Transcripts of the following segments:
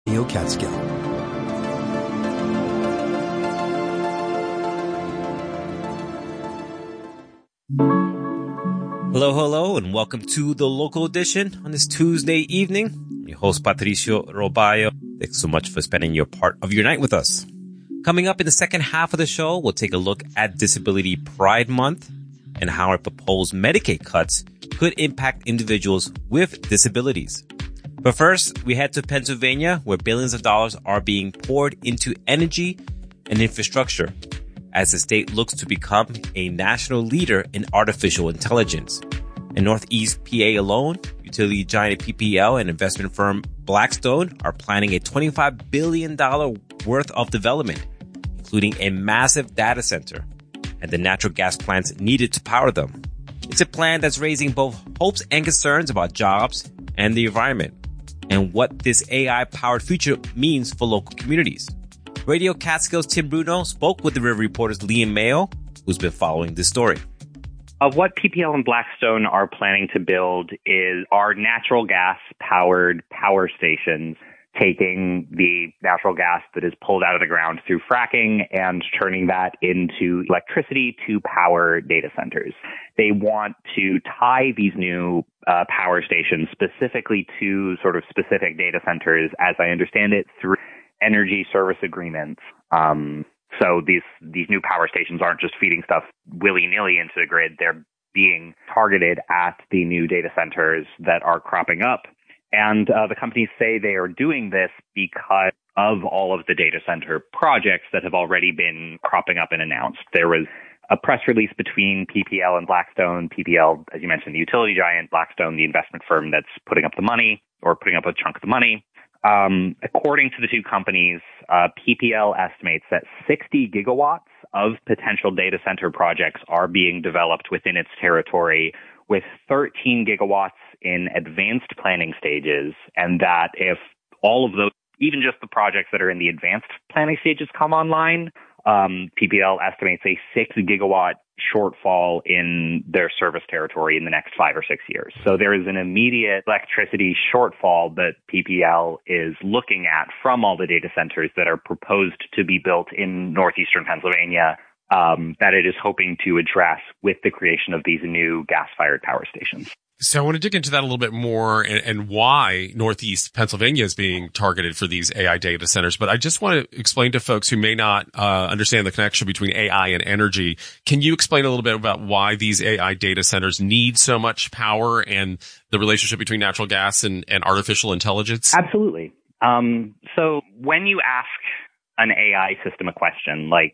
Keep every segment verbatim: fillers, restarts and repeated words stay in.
Radio Catskill. Hello, hello, and welcome to the local edition on this Tuesday evening. I'm your host, Patricio Robayo. Thanks so much for spending your part of your night with us. Coming up in the second half of the show, we'll take a look at Disability Pride Month and how our proposed Medicaid cuts could impact individuals with disabilities. But first, we head to Pennsylvania, where billions of dollars are being poured into energy and infrastructure as the state looks to become a national leader in artificial intelligence. In Northeast P A alone, utility giant P P L and investment firm Blackstone are planning a twenty-five billion dollars worth of development, including a massive data center and the natural gas plants needed to power them. It's a plan that's raising both hopes and concerns about jobs and the environment, and what this A I-powered future means for local communities. Radio Catskill's Tim Bruno spoke with the River Reporter's Liam Mayo, who's been following this story. Of what P P L and Blackstone are planning to build is our natural gas-powered power stations, taking the natural gas that is pulled out of the ground through fracking and turning that into electricity to power data centers. They want to tie these new uh, power stations specifically to sort of specific data centers, as I understand it, through energy service agreements. Um, so these these new power stations aren't just feeding stuff willy-nilly into the grid. They're being targeted at the new data centers that are cropping up. And uh, the companies say they are doing this because of all of the data center projects that have already been cropping up and announced. There was a press release between P P L and Blackstone. P P L, as you mentioned, the utility giant, Blackstone, the investment firm that's putting up the money or putting up a chunk of the money. Um, according to the two companies, uh, P P L estimates that sixty gigawatts of potential data center projects are being developed within its territory, with thirteen gigawatts in advanced planning stages, and that if all of those, even just the projects that are in the advanced planning stages, come online, um, P P L estimates a six gigawatt shortfall in their service territory in the next five or six years. So there is an immediate electricity shortfall that P P L is looking at from all the data centers that are proposed to be built in northeastern Pennsylvania, um, that it is hoping to address with the creation of these new gas-fired power stations. So I want to dig into that a little bit more and, and why Northeast Pennsylvania is being targeted for these A I data centers. But I just want to explain to folks who may not uh, understand the connection between A I and energy. Can you explain a little bit about why these A I data centers need so much power and the relationship between natural gas and, and artificial intelligence? Absolutely. Um, so when you ask an A I system a question like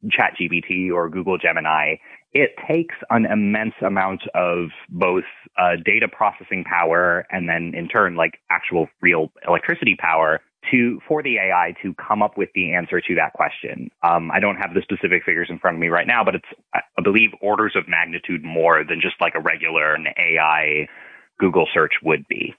ChatGPT or Google Gemini, it takes an immense amount of both uh, data processing power and then in turn like actual real electricity power to for the A I to come up with the answer to that question. Um, I don't have the specific figures in front of me right now, but it's, I believe, orders of magnitude more than just like a regular A I Google search would be.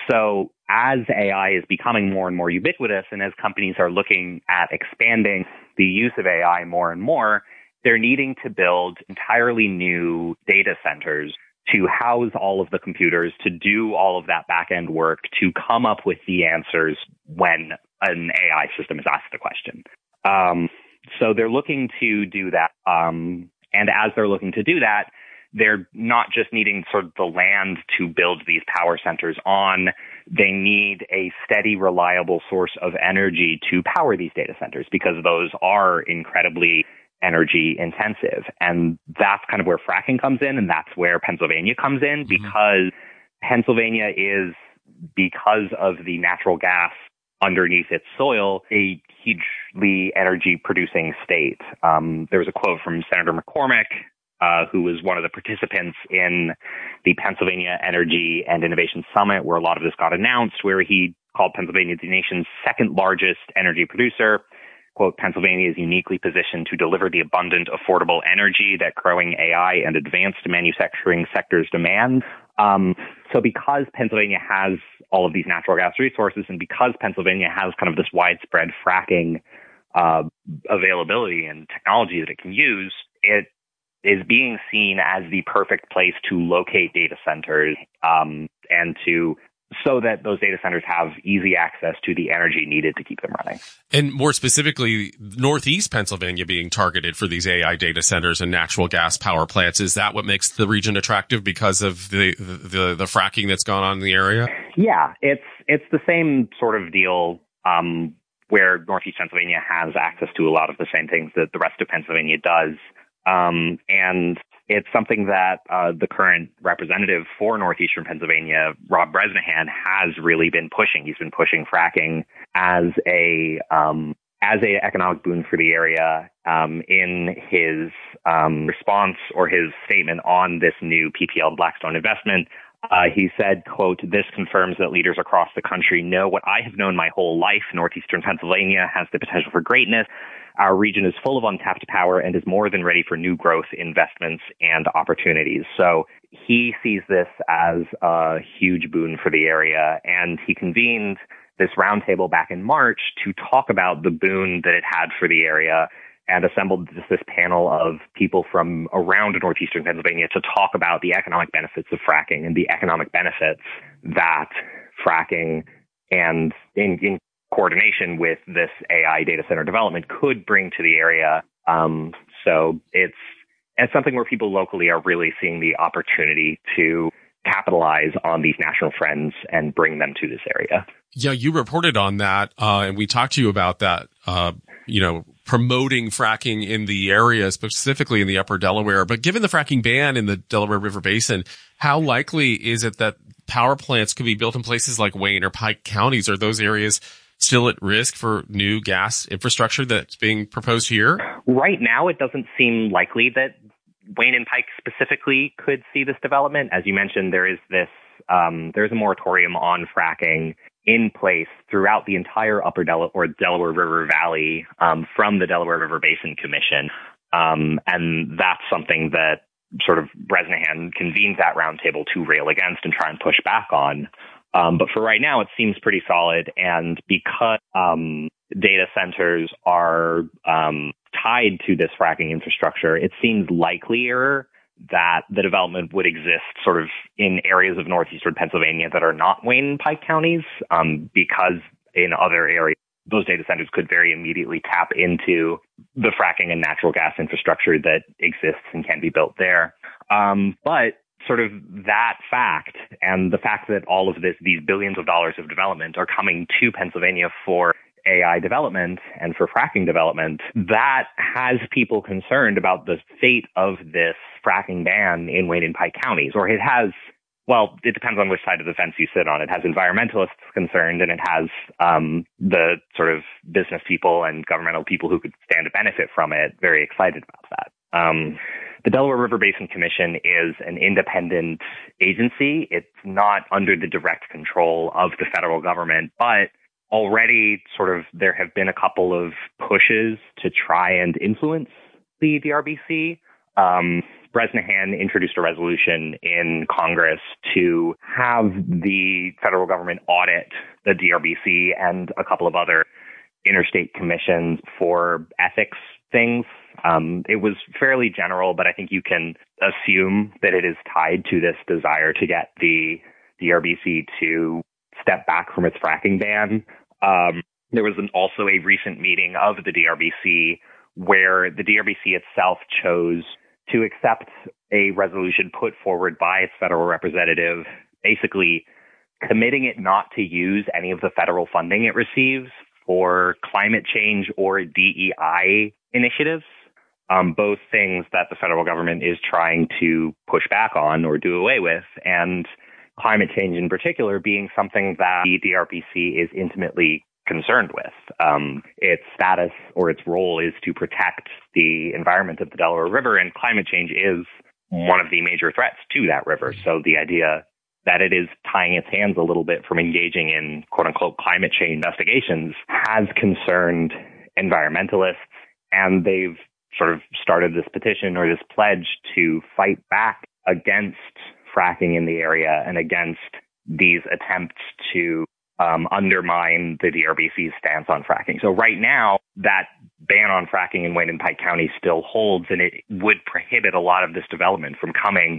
So as A I is becoming more and more ubiquitous and as companies are looking at expanding the use of A I more and more, they're needing to build entirely new data centers to house all of the computers, to do all of that back-end work, to come up with the answers when an A I system is asked the question. Um, so they're looking to do that. Um, and as they're looking to do that, they're not just needing sort of the land to build these power centers on. They need a steady, reliable source of energy to power these data centers because those are incredibly energy intensive. And that's kind of where fracking comes in. And that's where Pennsylvania comes in, mm-hmm. because Pennsylvania is, because of the natural gas underneath its soil, a hugely energy producing state. Um, there was a quote from Senator McCormick, uh, who was one of the participants in the Pennsylvania Energy and Innovation Summit, where a lot of this got announced, where he called Pennsylvania the nation's second largest energy producer. Quote, Pennsylvania is uniquely positioned to deliver the abundant, affordable energy that growing A I and advanced manufacturing sectors demand. Um, so because Pennsylvania has all of these natural gas resources and because Pennsylvania has kind of this widespread fracking uh, availability and technology that it can use, it is being seen as the perfect place to locate data centers um, and to so that those data centers have easy access to the energy needed to keep them running. And more specifically, Northeast Pennsylvania being targeted for these A I data centers and natural gas power plants. Is that what makes the region attractive because of the, the, the fracking that's gone on in the area? Yeah, it's, it's the same sort of deal, um, where Northeast Pennsylvania has access to a lot of the same things that the rest of Pennsylvania does. Um, and it's something that uh, the current representative for Northeastern Pennsylvania, Rob Bresnahan, has really been pushing. He's been pushing fracking as a um, as a economic boon for the area um, in his um, response or his statement on this new P P L Blackstone investment. Uh, he said, quote, "This confirms that leaders across the country know what I have known my whole life. Northeastern Pennsylvania has the potential for greatness. Our region is full of untapped power and is more than ready for new growth, investments, and opportunities." So he sees this as a huge boon for the area, and he convened this roundtable back in March to talk about the boon that it had for the area, and assembled this, this panel of people from around Northeastern Pennsylvania to talk about the economic benefits of fracking and the economic benefits that fracking and in, in coordination with this A I data center development could bring to the area. Um, so it's, it's something where people locally are really seeing the opportunity to capitalize on these national trends and bring them to this area. Yeah, you reported on that, uh, and we talked to you about that, uh, you know, promoting fracking in the area, specifically in the upper Delaware. But given the fracking ban in the Delaware River Basin, how likely is it that power plants could be built in places like Wayne or Pike counties? Are those areas still at risk for new gas infrastructure that's being proposed here? Right now, it doesn't seem likely that Wayne and Pike specifically could see this development. As you mentioned, there is this, um, there's a moratorium on fracking in place throughout the entire upper Delaware or Delaware River Valley, um, from the Delaware River Basin Commission. Um, and that's something that sort of Bresnahan convened that roundtable to rail against and try and push back on. Um, but for right now, it seems pretty solid. And because um, data centers are um, tied to this fracking infrastructure, it seems likelier that the development would exist sort of in areas of northeastern Pennsylvania that are not Wayne and Pike counties, um, because in other areas, those data centers could very immediately tap into the fracking and natural gas infrastructure that exists and can be built there. Um, but sort of that fact and the fact that all of this, these billions of dollars of development are coming to Pennsylvania for A I development and for fracking development, that has people concerned about the fate of this fracking ban in Wayne and Pike counties. Or it has, well, it depends on which side of the fence you sit on. It has environmentalists concerned, and it has um, the sort of business people and governmental people who could stand to benefit from it very excited about that. Um, the Delaware River Basin Commission is an independent agency. It's not under the direct control of the federal government, but already sort of there have been a couple of pushes to try and influence the D R B C. Um, Bresnahan introduced a resolution in Congress to have the federal government audit the D R B C and a couple of other interstate commissions for ethics things. Um, it was fairly general, but I think you can assume that it is tied to this desire to get the D R B C to step back from its fracking ban. Um, there was an, also a recent meeting of the D R B C where the D R B C itself chose to accept a resolution put forward by its federal representative, basically committing it not to use any of the federal funding it receives for climate change or D E I initiatives, um, both things that the federal government is trying to push back on or do away with, and climate change in particular being something that the D R B C is intimately concerned with. Um, its status or its role is to protect the environment of the Delaware River, and climate change is one of the major threats to that river. So the idea that it is tying its hands a little bit from engaging in quote-unquote climate change investigations has concerned environmentalists, and they've sort of started this petition or this pledge to fight back against fracking in the area and against these attempts to um, undermine the D R B C's stance on fracking. So right now, that ban on fracking in Wayne and Pike County still holds, and it would prohibit a lot of this development from coming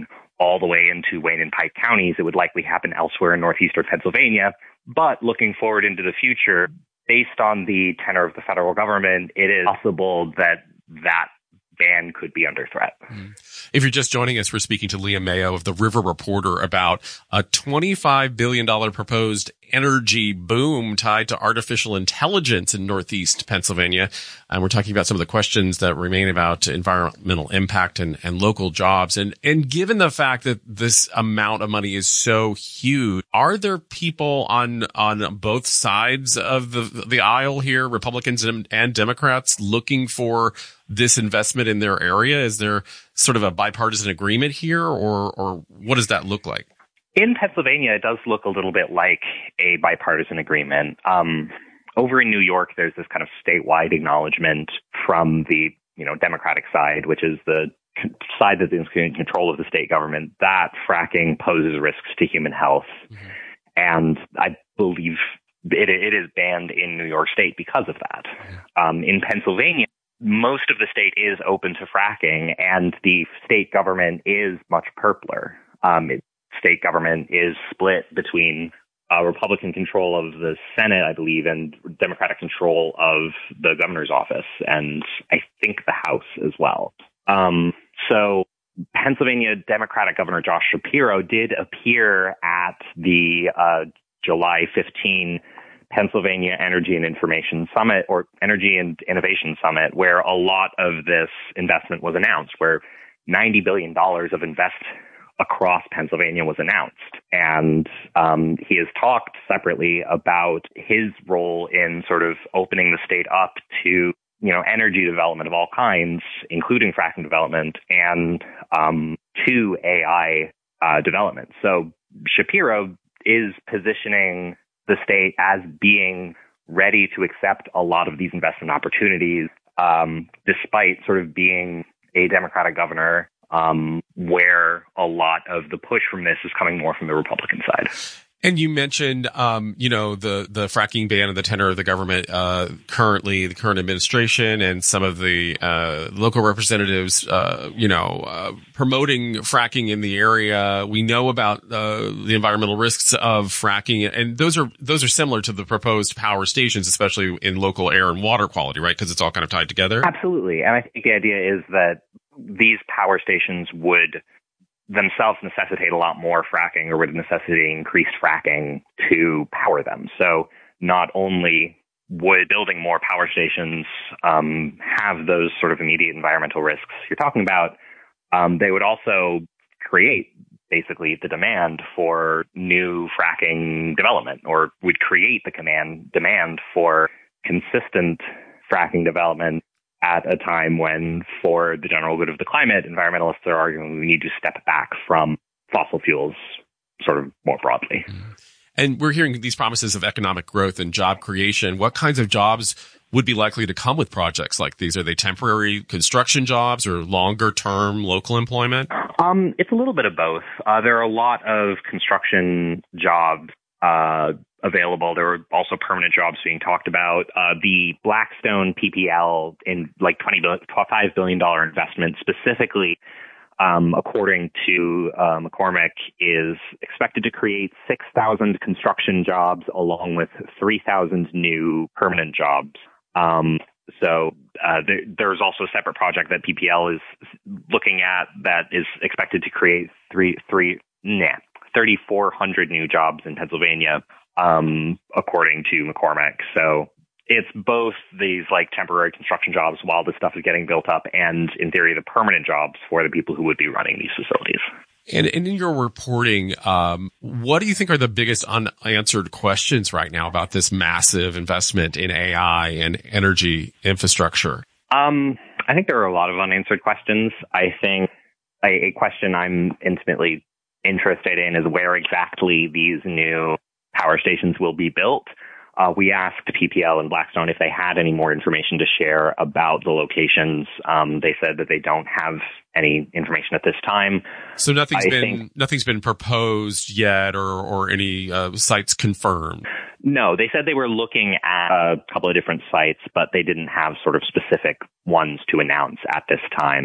all the way into Wayne and Pike counties. It would likely happen elsewhere in northeastern Pennsylvania. But looking forward into the future, based on the tenor of the federal government, it is possible that that ban could be under threat. If you're just joining us, we're speaking to Liam Mayo of the River Reporter about a twenty-five billion dollars proposed energy boom tied to artificial intelligence in Northeast Pennsylvania. And we're talking about some of the questions that remain about environmental impact and, and local jobs. And, and given the fact that this amount of money is so huge, are there people on, on both sides of the, the aisle here, Republicans and, and Democrats, looking for this investment in their area? Is there sort of a bipartisan agreement here, or, or what does that look like? In Pennsylvania, it does look a little bit like a bipartisan agreement. Um, over in New York, there's this kind of statewide acknowledgement from the, you know, Democratic side, which is the side that's in control of the state government, that fracking poses risks to human health. Mm-hmm. And I believe it, it is banned in New York State because of that. Mm-hmm. Um, in Pennsylvania, most of the state is open to fracking, and the state government is much purpler. Um, it, state government is split between uh, Republican control of the Senate, I believe, and Democratic control of the governor's office, and I think the House as well. Um, so Pennsylvania Democratic Governor Josh Shapiro did appear at the uh, July fifteenth Pennsylvania Energy and Information Summit, or Energy and Innovation Summit, where a lot of this investment was announced, where ninety billion dollars of invest across Pennsylvania was announced. And um, he has talked separately about his role in sort of opening the state up to, you know, energy development of all kinds, including fracking development, and um, to A I uh, development. So Shapiro is positioning the state as being ready to accept a lot of these investment opportunities, um, despite sort of being a Democratic governor, um, where a lot of the push from this is coming more from the Republican side. And you mentioned, um, you know, the, the fracking ban and the tenor of the government, uh, currently, the current administration and some of the, uh, local representatives, uh, you know, uh, promoting fracking in the area. We know about, uh, the environmental risks of fracking, and those are, those are similar to the proposed power stations, especially in local air and water quality, right? Because it's all kind of tied together. Absolutely. And I think the idea is that these power stations would themselves necessitate a lot more fracking, or would necessitate increased fracking to power them. So not only would building more power stations um, have those sort of immediate environmental risks you're talking about, um, they would also create basically the demand for new fracking development, or would create the command demand for consistent fracking development at a time when, for the general good of the climate, environmentalists are arguing we need to step back from fossil fuels sort of more broadly. And we're hearing these promises of economic growth and job creation. What kinds of jobs would be likely to come with projects like these? Are they temporary construction jobs or longer term local employment? Um, it's a little bit of both. Uh, there are a lot of construction jobs uh, available. There were also permanent jobs being talked about. Uh, the Blackstone P P L in like twenty-five billion dollars investment specifically, um, according to uh, McCormick, is expected to create six thousand construction jobs along with three thousand new permanent jobs. Um, so uh, there, there's also a separate project that P P L is looking at that is expected to create three, three, nah, thirty-four hundred new jobs in Pennsylvania, um, according to McCormick. So it's both these like temporary construction jobs while this stuff is getting built up, and in theory, the permanent jobs for the people who would be running these facilities. And, and in your reporting, um, what do you think are the biggest unanswered questions right now about this massive investment in A I and energy infrastructure? Um, I think there are a lot of unanswered questions. I think a, a question I'm intimately interested in is where exactly these new power stations will be built. Uh, we asked P P L and Blackstone if they had any more information to share about the locations. Um, they said that they don't have any information at this time. So nothing's I been think, nothing's been proposed yet, or or any uh, sites confirmed. No, they said they were looking at a couple of different sites, but they didn't have sort of specific ones to announce at this time.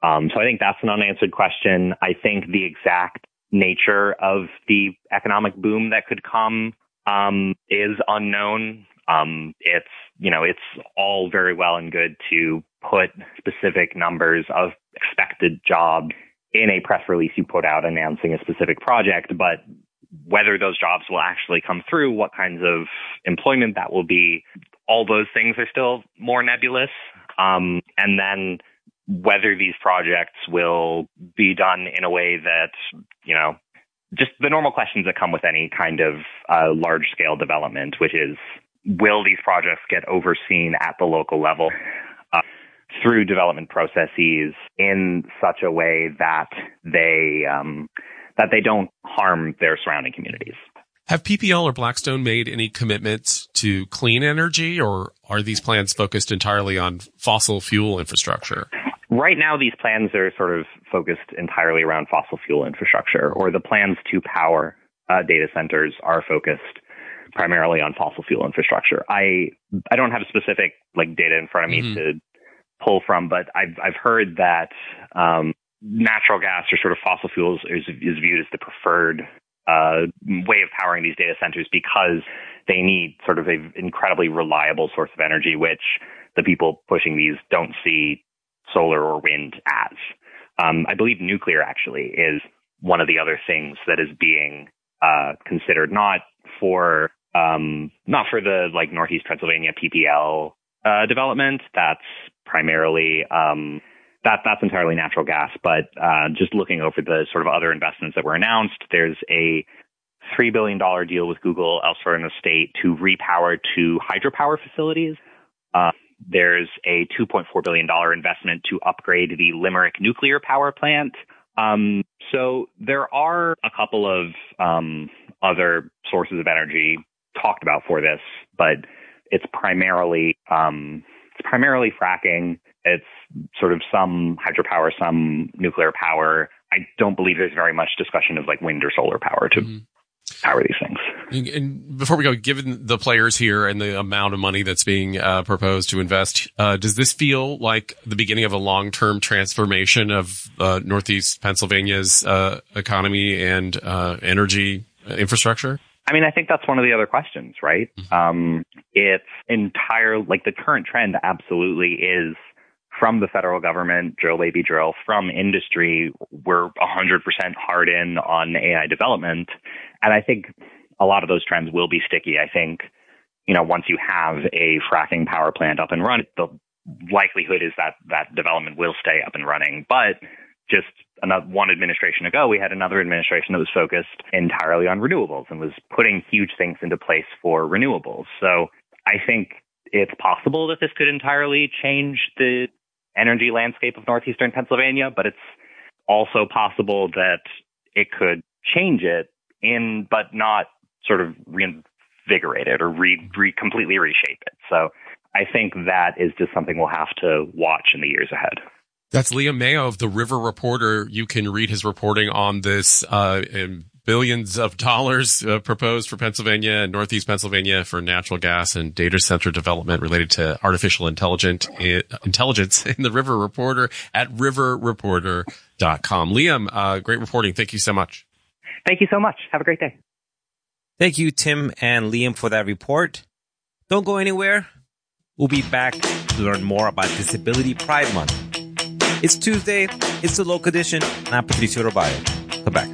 Um, so I think that's an unanswered question. I think the exact nature of the economic boom that could come um, is unknown. Um, it's, you know, it's all very well and good to put specific numbers of expected jobs in a press release you put out announcing a specific project, but whether those jobs will actually come through, what kinds of employment that will be, all those things are still more nebulous. Um, and then whether these projects will be done in a way that, you know, just the normal questions that come with any kind of uh, large scale development, which is, will these projects get overseen at the local level uh, through development processes in such a way that they um, that they don't harm their surrounding communities? Have P P L or Blackstone made any commitments to clean energy, or are these plans focused entirely on fossil fuel infrastructure? Right now, these plans are sort of focused entirely around fossil fuel infrastructure, or the plans to power uh, data centers are focused primarily on fossil fuel infrastructure. I I don't have specific like data in front of me mm-hmm. to pull from, but I've I've heard that um, natural gas or sort of fossil fuels is is viewed as the preferred uh, way of powering these data centers because they need sort of an incredibly reliable source of energy, which the people pushing these don't see solar or wind as. Um, I believe nuclear actually is one of the other things that is being uh, considered, not for um, not for the like Northeast Pennsylvania P P L uh, development. That's primarily um, that that's entirely natural gas. But uh, just looking over the sort of other investments that were announced, there's a three billion dollars deal with Google elsewhere in the state to repower two hydropower facilities. Uh, There's a two point four billion dollars investment to upgrade the Limerick nuclear power plant. Um, so there are a couple of um, other sources of energy talked about for this, but it's primarily um, it's primarily fracking. It's sort of some hydropower, some nuclear power. I don't believe there's very much discussion of like wind or solar power to mm-hmm. power these things. And, and before we go, given the players here and the amount of money that's being uh, proposed to invest, uh, does this feel like the beginning of a long-term transformation of uh, Northeast Pennsylvania's uh, economy and uh, energy infrastructure? I mean, I think that's one of the other questions, right? Mm-hmm. Um, it's entire, like the current trend absolutely is from the federal government, drill baby drill, from industry, we're one hundred percent hard in on A I development. And I think a lot of those trends will be sticky. I think, you know, once you have a fracking power plant up and running, the likelihood is that that development will stay up and running. But just another one administration ago, we had another administration that was focused entirely on renewables and was putting huge things into place for renewables. So I think it's possible that this could entirely change the energy landscape of northeastern Pennsylvania, but it's also possible that it could change it in, but not sort of reinvigorate it or re, re completely reshape it. So I think that is just something we'll have to watch in the years ahead. That's Liam Mayo of the River Reporter. You can read his reporting on this uh, in billions of dollars uh, proposed for Pennsylvania and Northeast Pennsylvania for natural gas and data center development related to artificial intelligent, uh, intelligence in the River Reporter at river reporter dot com. Liam, uh, great reporting. Thank you so much. Thank you so much. Have a great day. Thank you, Tim and Liam, for that report. Don't go anywhere. We'll be back to learn more about Disability Pride Month. It's Tuesday. It's the Local Edition. And I'm Patricio Robayo. Come back.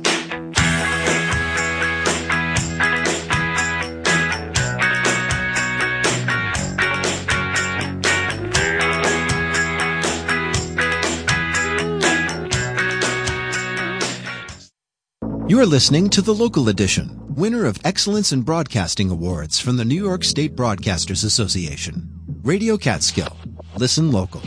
You're listening to The Local Edition, winner of Excellence in Broadcasting Awards from the New York State Broadcasters Association. Radio Catskill. Listen local.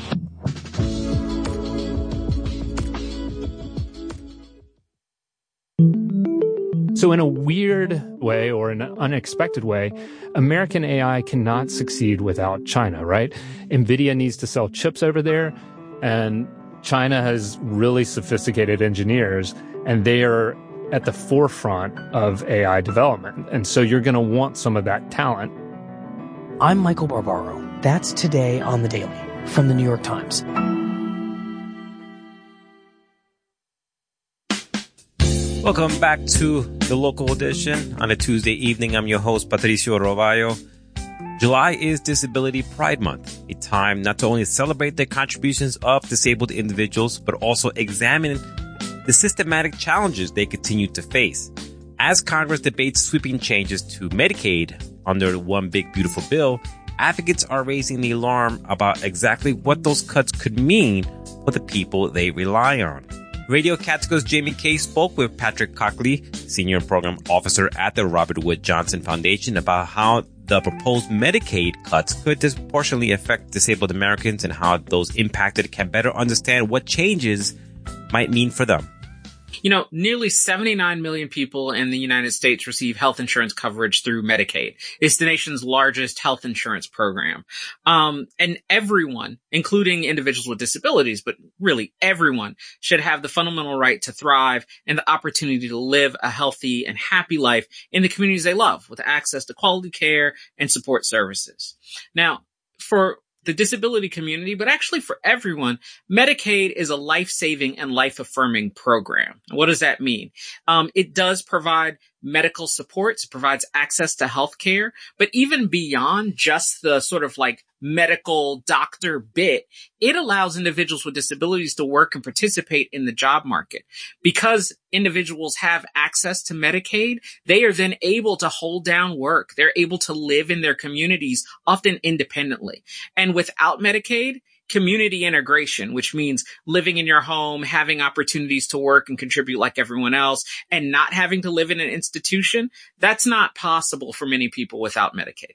So in a weird way or in an unexpected way, American A I cannot succeed without China, right? NVIDIA needs to sell chips over there, and China has really sophisticated engineers, and they are at the forefront of A I development. And so you're going to want some of that talent. I'm Michael Barbaro. That's Today on the Daily from the New York Times. Welcome back to the local edition on a Tuesday evening. I'm your host, Patricio Roballo. July is Disability Pride Month, a time not to only celebrate the contributions of disabled individuals, but also examine the systematic challenges they continue to face. As Congress debates sweeping changes to Medicaid under the One Big Beautiful Bill, advocates are raising the alarm about exactly what those cuts could mean for the people they rely on. Radio Catskill's Jamie Kay spoke with Patrick Cockley, Senior Program Officer at the Robert Wood Johnson Foundation, about how the proposed Medicaid cuts could disproportionately affect disabled Americans and how those impacted can better understand what changes might mean for them. You know, nearly seventy-nine million people in the United States receive health insurance coverage through Medicaid. It's the nation's largest health insurance program. Um, and everyone, including individuals with disabilities, but really everyone, should have the fundamental right to thrive and the opportunity to live a healthy and happy life in the communities they love, with access to quality care and support services. Now, for the disability community, but actually for everyone, Medicaid is a life-saving and life-affirming program. What does that mean? Um, it does provide medical supports, it provides access to health care, but even beyond just the sort of like medical doctor bit, it allows individuals with disabilities to work and participate in the job market. Because individuals have access to Medicaid, they are then able to hold down work. They're able to live in their communities, often independently. And without Medicaid, community integration, which means living in your home, having opportunities to work and contribute like everyone else, and not having to live in an institution, that's not possible for many people without Medicaid.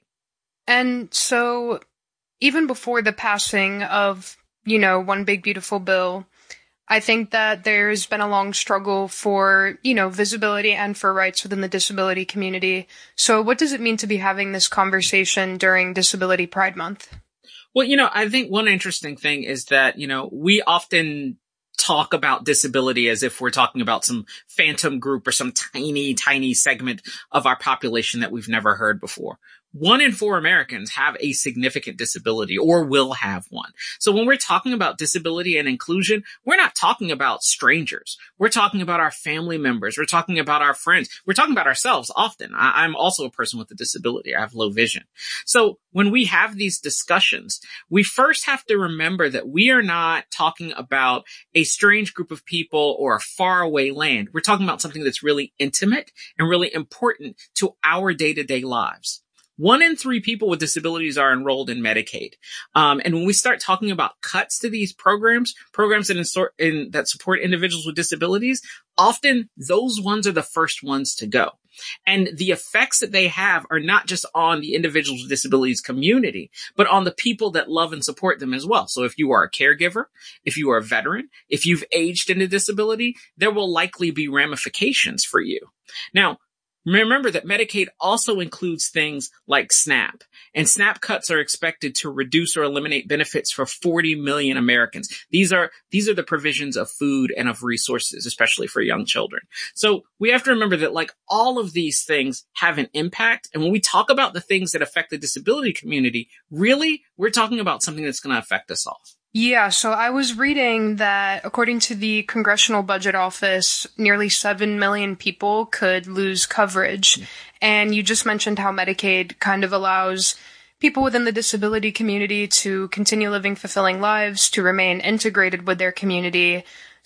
And so even before the passing of, you know, One Big Beautiful Bill, I think that there's been a long struggle for, you know, visibility and for rights within the disability community. So what does it mean to be having this conversation during Disability Pride Month? Well, you know, I think one interesting thing is that, you know, we often talk about disability as if we're talking about some phantom group or some tiny, tiny segment of our population that we've never heard before. One in four Americans have a significant disability or will have one. So when we're talking about disability and inclusion, we're not talking about strangers. We're talking about our family members. We're talking about our friends. We're talking about ourselves often. I- I'm also a person with a disability. I have low vision. So when we have these discussions, we first have to remember that we are not talking about a strange group of people or a faraway land. We're talking about something that's really intimate and really important to our day-to-day lives. One in three people with disabilities are enrolled in Medicaid. Um, and when we start talking about cuts to these programs, programs that, insort, in, that support individuals with disabilities, often those ones are the first ones to go. And the effects that they have are not just on the individuals with disabilities community, but on the people that love and support them as well. So if you are a caregiver, if you are a veteran, if you've aged into disability, there will likely be ramifications for you. Now, remember that Medicaid also includes things like SNAP, and SNAP cuts are expected to reduce or eliminate benefits for forty million Americans. These are, these are the provisions of food and of resources, especially for young children. So we have to remember that like all of these things have an impact. And when we talk about the things that affect the disability community, really, we're talking about something that's going to affect us all. Yeah, so I was reading that according to the Congressional Budget Office, nearly seven million people could lose coverage. And you just mentioned how Medicaid kind of allows people within the disability community to continue living fulfilling lives, to remain integrated with their community.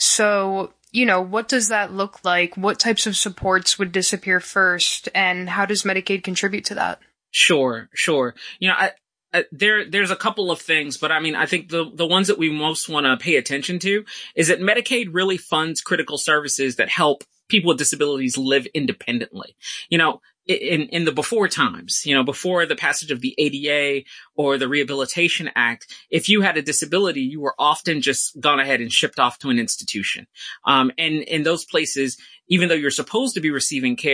So, you know, what does that look like? What types of supports would disappear first? And how does Medicaid contribute to that? Sure, sure. You know, I, Uh, there, there's a couple of things, but I mean, I think the, the ones that we most want to pay attention to is that Medicaid really funds critical services that help people with disabilities live independently. You know, in, in the before times, you know, before the passage of the A D A or the Rehabilitation Act, if you had a disability, you were often just gone ahead and shipped off to an institution. Um, and in those places, even though you're supposed to be receiving care,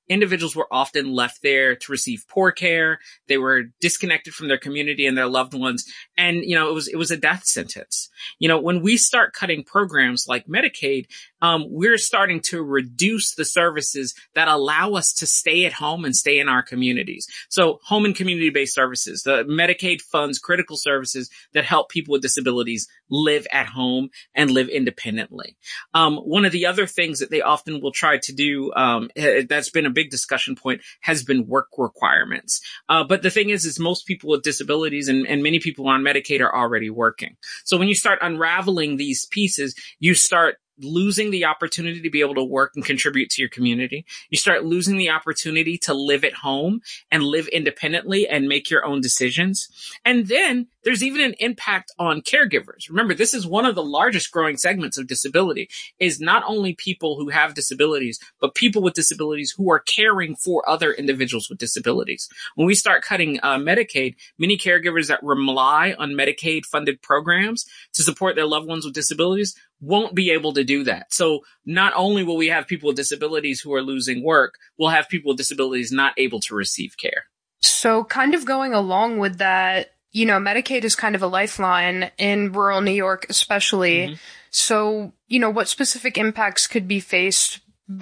individuals were often left there to receive poor care. They were disconnected from their community and their loved ones. And, you know, it was, it was a death sentence. You know, when we start cutting programs like Medicaid, um, we're starting to reduce the services that allow us to stay at home and stay in our communities. So home and community-based services, the Medicaid funds critical services that help people with disabilities live at home and live independently. Um, one of the other things that they often will try to do, um, that's been a big discussion point, has been work requirements. Uh, but the thing is, is most people with disabilities and, and many people on Medicaid are already working. So when you start unraveling these pieces, you start losing the opportunity to be able to work and contribute to your community. You start losing the opportunity to live at home and live independently and make your own decisions. And then there's even an impact on caregivers. Remember, this is one of the largest growing segments of disability, is not only people who have disabilities, but people with disabilities who are caring for other individuals with disabilities. When we start cutting uh, Medicaid, many caregivers that rely on Medicaid funded programs to support their loved ones with disabilities won't be able to do that. So not only will we have people with disabilities who are losing work, we'll have people with disabilities not able to receive care. So kind of going along with that, you know, Medicaid is kind of a lifeline in rural New York, especially. Mm-hmm. So, you know, what specific impacts could be faced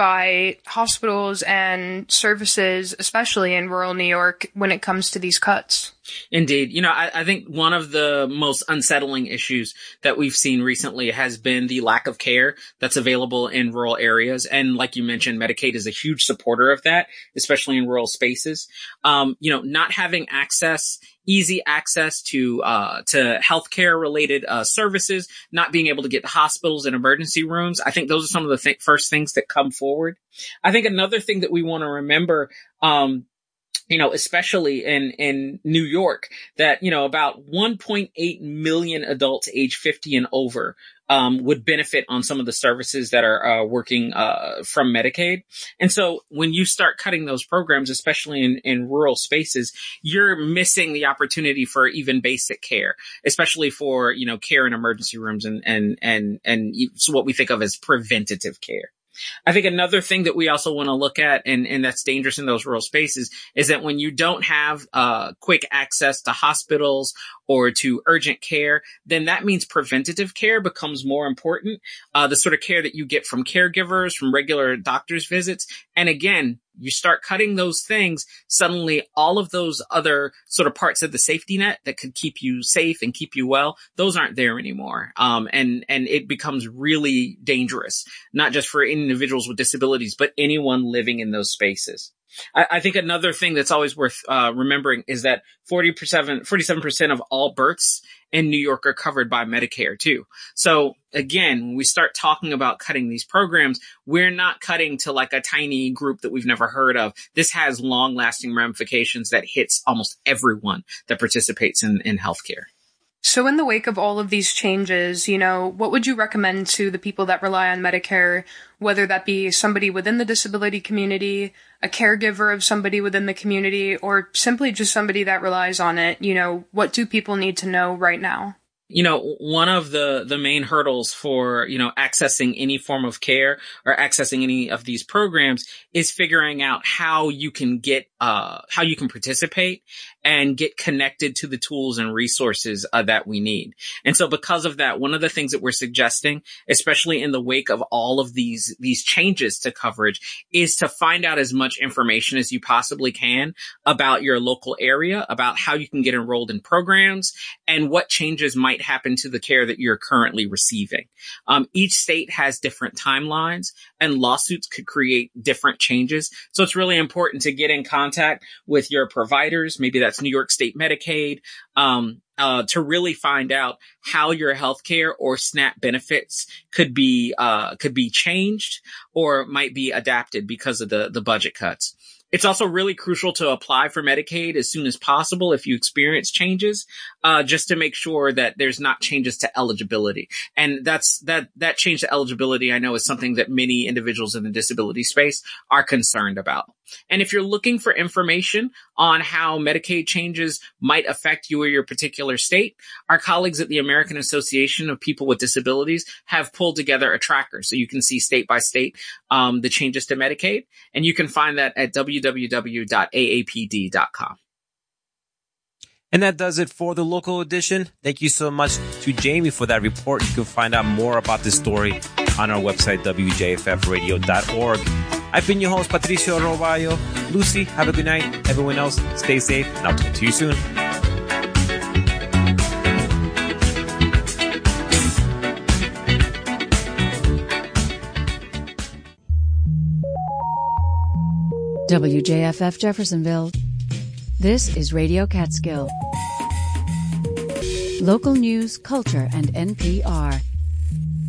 by hospitals and services, especially in rural New York, when it comes to these cuts? Indeed. You know, I, I think one of the most unsettling issues that we've seen recently has been the lack of care that's available in rural areas. And like you mentioned, Medicaid is a huge supporter of that, especially in rural spaces. Um, you know, not having access easy access to, uh, to healthcare related, uh, services, not being able to get to hospitals and emergency rooms. I think those are some of the th- first things that come forward. I think another thing that we want to remember, um, you know, especially in, in New York, that, you know, about one point eight million adults age fifty and over, um, would benefit on some of the services that are, uh, working, uh, from Medicaid. And so when you start cutting those programs, especially in, in rural spaces, you're missing the opportunity for even basic care, especially for, you know, care in emergency rooms and, and, and, and so what we think of as preventative care. I think another thing that we also want to look at, and, and that's dangerous in those rural spaces, is that when you don't have uh quick access to hospitals or to urgent care, then that means preventative care becomes more important. Uh, the sort of care that you get from caregivers, from regular doctor's visits. And again, you start cutting those things, suddenly all of those other sort of parts of the safety net that could keep you safe and keep you well, those aren't there anymore. Um, and, and it becomes really dangerous, not just for individuals with disabilities, but anyone living in those spaces. I, I think another thing that's always worth uh, remembering is that forty percent, forty-seven percent of all births in New York are covered by Medicare too. So again, when we start talking about cutting these programs, we're not cutting to like a tiny group that we've never heard of. This has long lasting ramifications that hits almost everyone that participates in, in healthcare. So in the wake of all of these changes, you know, what would you recommend to the people that rely on Medicare, whether that be somebody within the disability community, a caregiver of somebody within the community, or simply just somebody that relies on it? You know, what do people need to know right now? You know, one of the, the main hurdles for, you know, accessing any form of care or accessing any of these programs is figuring out how you can get, uh, how you can participate and get connected to the tools and resources uh, that we need. And so because of that, one of the things that we're suggesting, especially in the wake of all of these, these changes to coverage, is to find out as much information as you possibly can about your local area, about how you can get enrolled in programs and what changes might happen to the care that you're currently receiving. Um, each state has different timelines and lawsuits could create different changes. So it's really important to get in contact with your providers. Maybe that's New York State Medicaid, um, uh, to really find out how your healthcare or SNAP benefits could be, uh, could be changed or might be adapted because of the, the budget cuts. It's also really crucial to apply for Medicaid as soon as possible if you experience changes, uh, just to make sure that there's not changes to eligibility. And that's, that, that change to eligibility, I know, is something that many individuals in the disability space are concerned about. And if you're looking for information on how Medicaid changes might affect you or your particular state, our colleagues at the American Association of People with Disabilities have pulled together a tracker so you can see state by state um, the changes to Medicaid. And you can find that at w w w dot a a p d dot com. And that does it for the local edition. Thank you so much to Jamie for that report. You can find out more about this story on our website, w j f f radio dot org. I've been your host, Patricio Roballo. Lucy, have a good night. Everyone else, stay safe, and I'll talk to you soon. W J F F Jeffersonville. This is Radio Catskill. Local news, culture, and N P R.